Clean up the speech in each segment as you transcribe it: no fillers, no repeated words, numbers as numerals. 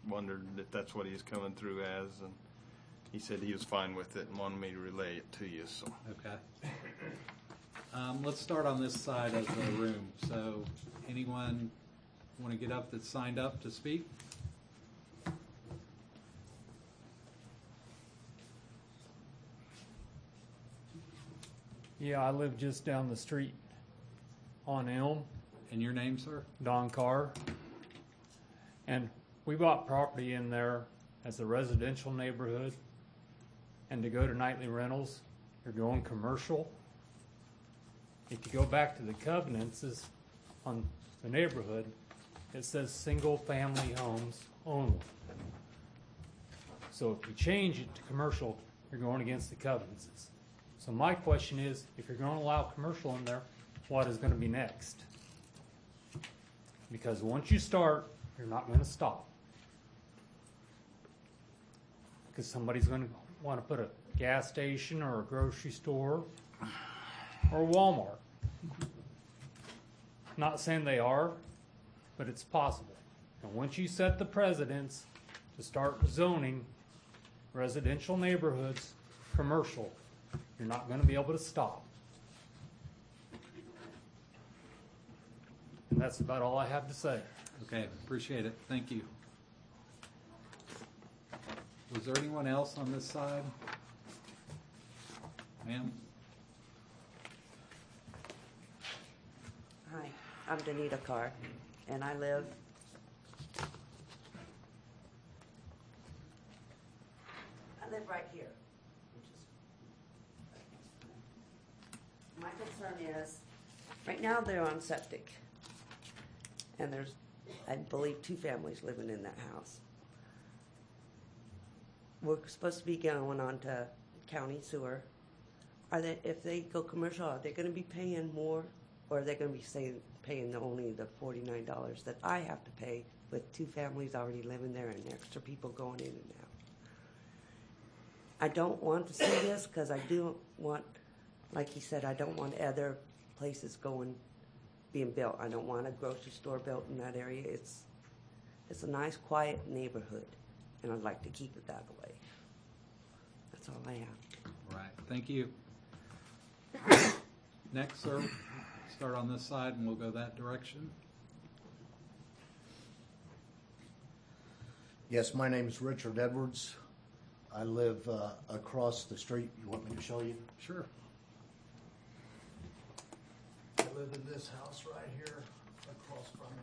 wondered if that's what he's coming through as, and he said he was fine with it and wanted me to relay it to you. So Okay. Let's start on this side of the room. So, anyone want to get up that's signed up to speak? Yeah, I live just down the street on Elm. And your name, sir? Don Carr. And we bought property in there as a residential neighborhood. And to go to nightly rentals, you're going commercial. If you go back to the covenants on the neighborhood, it says single family homes only. So if you change it to commercial, you're going against the covenants. So my question is, if you're going to allow commercial in there, what is going to be next? Because once you start, you're not going to stop. Because somebody's going to want to put a gas station or a grocery store or Walmart. Not saying they are, but it's possible. And once you set the precedents to start zoning residential neighborhoods commercial, you're not going to be able to stop. And that's about all I have to say. Okay, appreciate it. Thank you. Was there anyone else on this side? Ma'am? Hi, I'm Danita Carr, and I live right here. My concern is, right now they're on septic, and there's, I believe, 2 families living in that house. We're supposed to be going on to county sewer. If they go commercial, are they going to be paying more, or are they going to be paying only the $49 that I have to pay with 2 families already living there and extra people going in and out? I don't want to see this because I do want, like he said, I don't want other places being built. I don't want a grocery store built in that area. It's a nice, quiet neighborhood, and I'd like to keep it that way. That's all I have. All right, thank you. Next, sir, start on this side, and we'll go that direction. Yes, my name is Richard Edwards. I live across the street. You want me to show you? Sure. I live in this house right here across from me.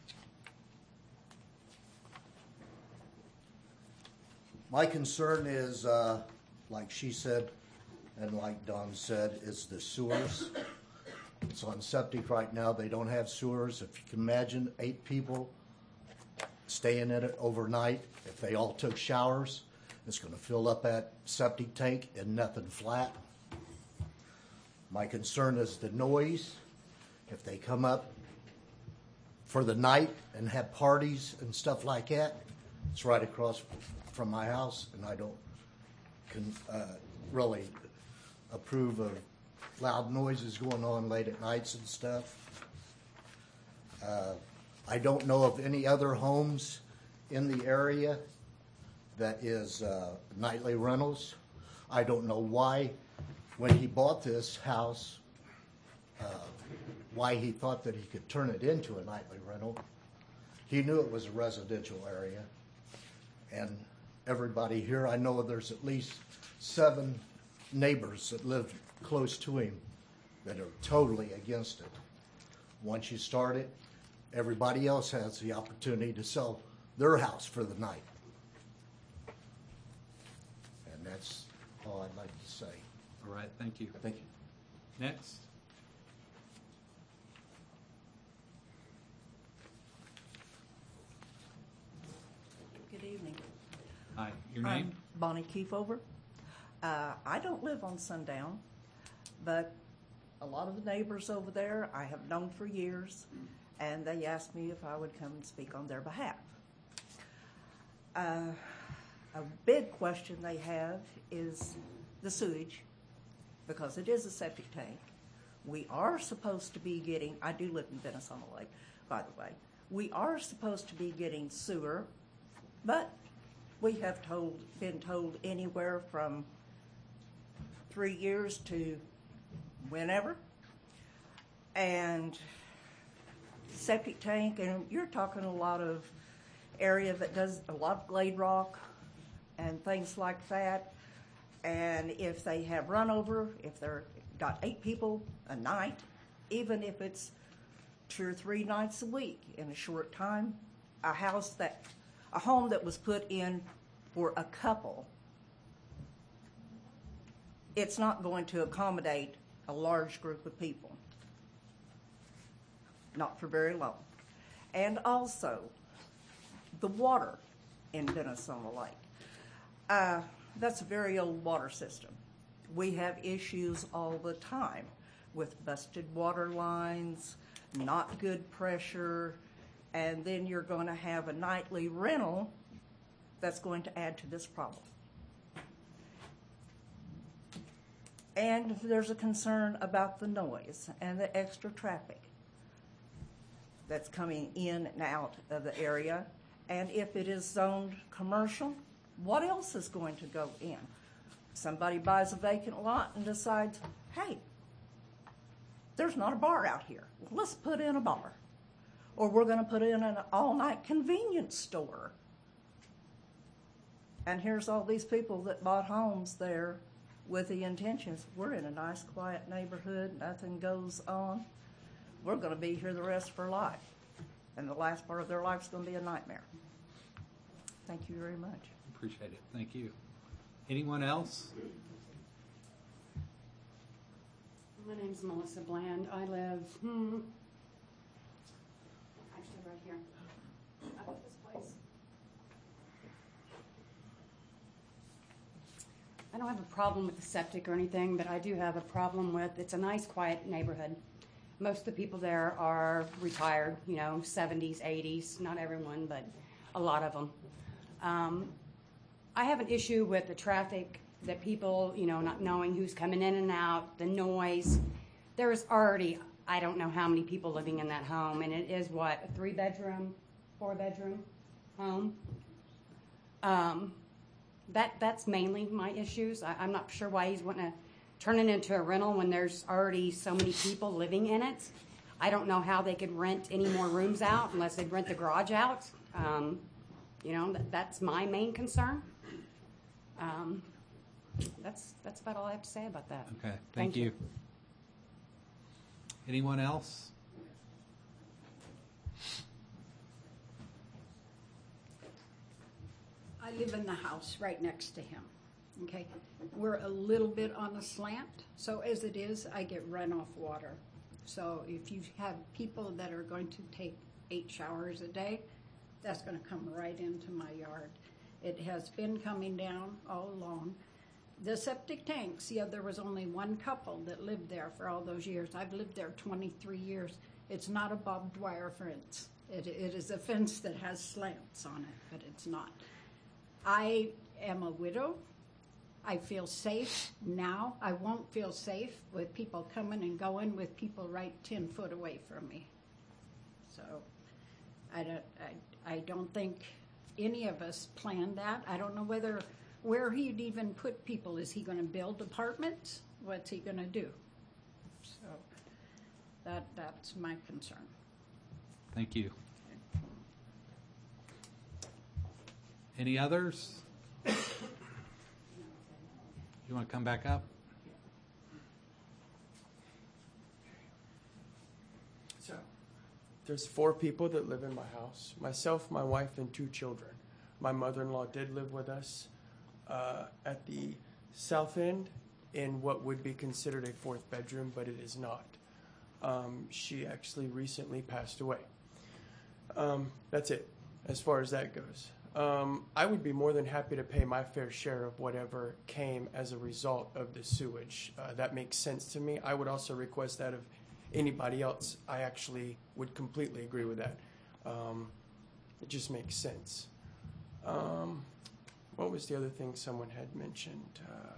My concern is, like she said and like Don said, is the sewers. It's on septic right now. They don't have sewers. If you can imagine 8 people staying in it overnight, if they all took showers, it's going to fill up that septic tank and nothing flat. My concern is the noise. If they come up for the night and have parties and stuff like that, it's right across from my house, and I don't really approve of loud noises going on late at nights and stuff. I don't know of any other homes in the area that is nightly rentals. I don't know why, when he bought this house, why he thought that he could turn it into a nightly rental. He knew it was a residential area, and everybody here, I know there's at least 7 neighbors that live close to him that are totally against it. Once you start it, everybody else has the opportunity to sell their house for the night. And that's all I'd like to say. All right, thank you. Thank you. Next. Good evening. Hi, your name? Bonnie Kiefover. I don't live on Sundown, but a lot of the neighbors over there I have known for years, and they asked me if I would come and speak on their behalf. A big question they have is the sewage, because it is a septic tank. We are supposed to be getting, I do live in Venice on the Lake, by the way. We are supposed to be getting sewer But we have been told anywhere from 3 years to whenever. And septic tank, and you're talking a lot of area that does a lot of glade rock and things like that. And if they have run over, if they're got 8 people a night, even if it's 2 or 3 nights a week in a short time, a home that was put in for a couple, it's not going to accommodate a large group of people. Not for very long. And also, the water in Minnesota Lake. That's a very old water system. We have issues all the time with busted water lines, not good pressure, and then you're going to have a nightly rental that's going to add to this problem. And there's a concern about the noise and the extra traffic that's coming in and out of the area. And if it is zoned commercial, what else is going to go in? Somebody buys a vacant lot and decides, hey, there's not a bar out here. Let's put in a bar. Or we're going to put in an all-night convenience store. And here's all these people that bought homes there with the intentions, we're in a nice, quiet neighborhood, nothing goes on. We're going to be here the rest of our life. And the last part of their life is going to be a nightmare. Thank you very much. Appreciate it. Thank you. Anyone else? My name's Melissa Bland. I live, actually right here, up at this place. I don't have a problem with the septic or anything, but I do have a problem with, it's a nice, quiet neighborhood. Most of the people there are retired, 70s, 80s, not everyone, but a lot of them. I have an issue with the traffic, that people, not knowing who's coming in and out, the noise. There's already, I don't know how many people living in that home, and it is what, a 3-bedroom, 4-bedroom home? That's mainly my issues. I'm not sure why he's wanting to turn it into a rental when there's already so many people living in it. I don't know how they could rent any more rooms out unless they'd rent the garage out. That's my main concern. That's about all I have to say about that. Okay, thank you. Anyone else? I live in the house right next to him, okay? We're a little bit on a slant, so as it is, I get runoff water. So if you have people that are going to take 8 showers a day, that's going to come right into my yard. It has been coming down all along. The septic tanks, there was only one couple that lived there for all those years. I've lived there 23 years. It's not a barbed wire fence. It is a fence that has slants on it, but it's not. I am a widow. I feel safe now. I won't feel safe with people coming and going with people right 10 foot away from me. So I don't think any of us planned that. I don't know where he'd even put people. Is he going to build apartments? What's he going to do? So that's my concern. Thank you. Any others? You want to come back up? So, there's 4 people that live in my house. Myself, my wife, and 2 children. My mother-in-law did live with us at the south end in what would be considered a 4th bedroom, but it is not. She actually recently passed away. That's it, as far as that goes. I would be more than happy to pay my fair share of whatever came as a result of the sewage. That makes sense to me. I would also request that of anybody else. I actually would completely agree with that. It just makes sense. What was the other thing someone had mentioned?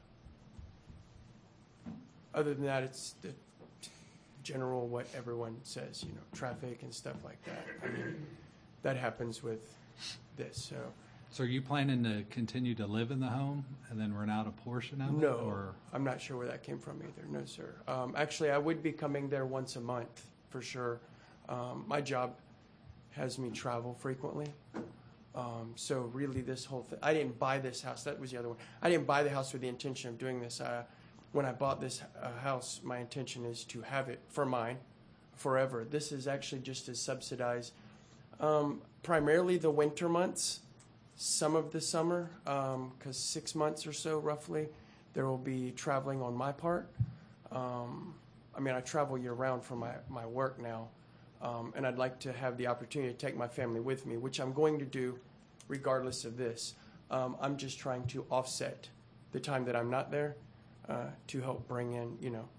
Other than that, it's the general what everyone says, traffic and stuff like that. I mean, that happens with this. So So are you planning to continue to live in the home and then rent out a portion of it? No, Or I'm not sure where that came from either. No, sir. Actually, I would be coming there once a month for sure. My job has me travel frequently. So really this whole thing, I didn't buy this house. That was the other one. I didn't buy the house with the intention of doing this. When I bought this house, my intention is to have it for mine forever. This is actually just to subsidize primarily the winter months, some of the summer, because 6 months or so roughly, there will be traveling on my part. I mean, I travel year round for my work now, and I'd like to have the opportunity to take my family with me, which I'm going to do regardless of this. I'm just trying to offset the time that I'm not there to help bring in,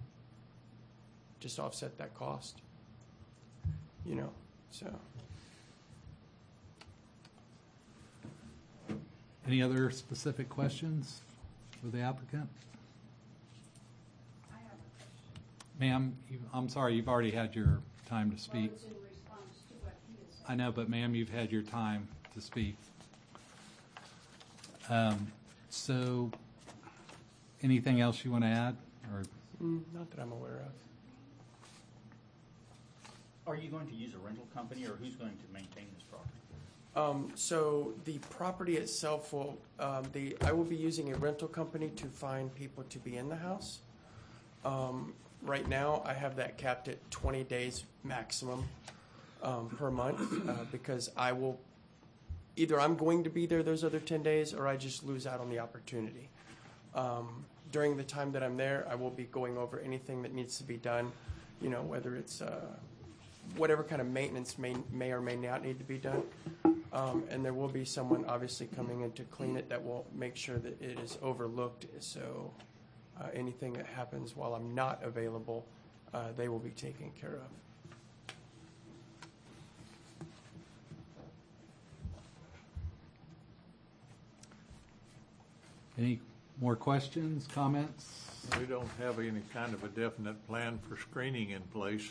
just offset that cost, so. any other specific questions for the applicant? I have a question. Ma'am, I'm sorry, you've already had your time to speak. Well, it's in response to what he has said. I know, but ma'am, you've had your time to speak. So, anything else you want to add? Or Not that I'm aware of. Are you going to use a rental company, or who's going to maintain this property? So the property itself I will be using a rental company to find people to be in the house. Right now, I have that capped at 20 days maximum per month because either I'm going to be there those other 10 days or I just lose out on the opportunity. During the time that I'm there, I will be going over anything that needs to be done, whether it's whatever kind of maintenance may or may not need to be done. And there will be someone obviously coming in to clean it that will make sure that it is overlooked. So anything that happens while I'm not available, they will be taken care of. any more questions, comments? We don't have any kind of a definite plan for screening in place.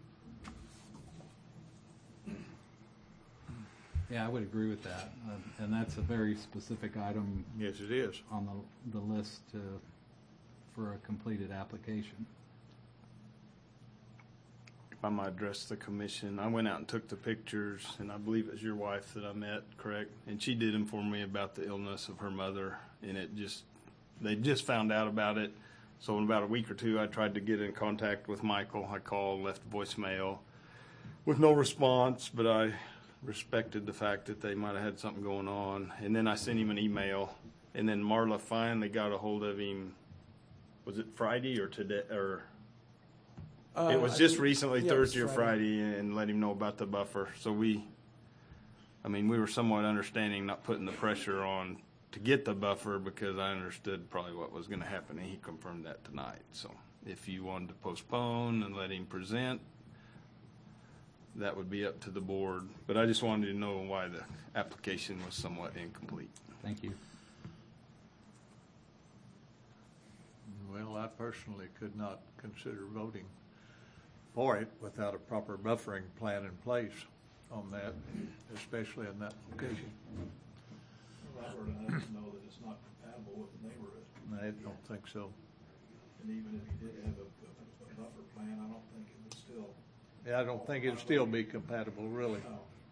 Yeah, I would agree with that. And that's a very specific item Yes, it is. on the list for a completed application. If I might address the commission, I went out and took the pictures, and I believe it was your wife that I met, correct? And she did inform me about the illness of her mother, and they just found out about it. So in about a week or two, I tried to get in contact with Michael. I called, left voicemail with no response, but I respected the fact that they might have had something going on. And then I sent him an email, and then Marla finally got a hold of him. Was it Friday or today? Or it was just recently, yeah, it was Thursday or Friday, and let him know about the buffer. So we were somewhat understanding, not putting the pressure on to get the buffer, because I understood probably what was going to happen, and he confirmed that tonight. So if you wanted to postpone and let him present, that would be up to the board. But I just wanted to know why the application was somewhat incomplete. Thank you. Well, I personally could not consider voting for it without a proper buffering plan in place on that, especially in that location. Well, I've heard enough to know that it's not compatible with the neighborhood. I don't think so. And even if you did have a buffer plan, I don't think it would still. Yeah, I don't think it'd still be compatible, really.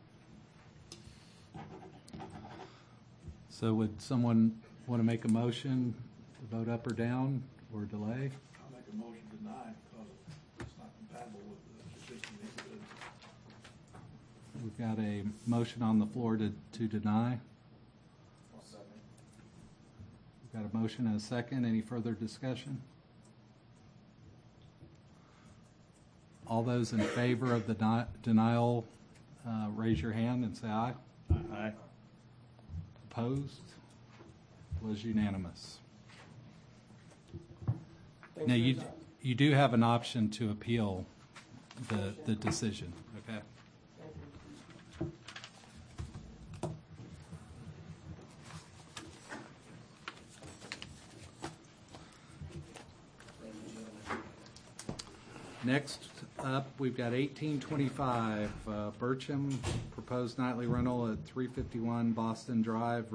So would someone want to make a motion to vote up or down or delay? I'll make a motion to deny because it's not compatible with the existing neighborhood. We've got a motion on the floor to deny. We've got a motion and a second. Any further discussion? All those in favor of the denial, raise your hand and say aye. Aye. Opposed? Was unanimous. Thanks Now, for your time. you do have an option to appeal the decision, okay? Next up, we've got 1825 Bircham, proposed nightly rental at 351 Boston Drive,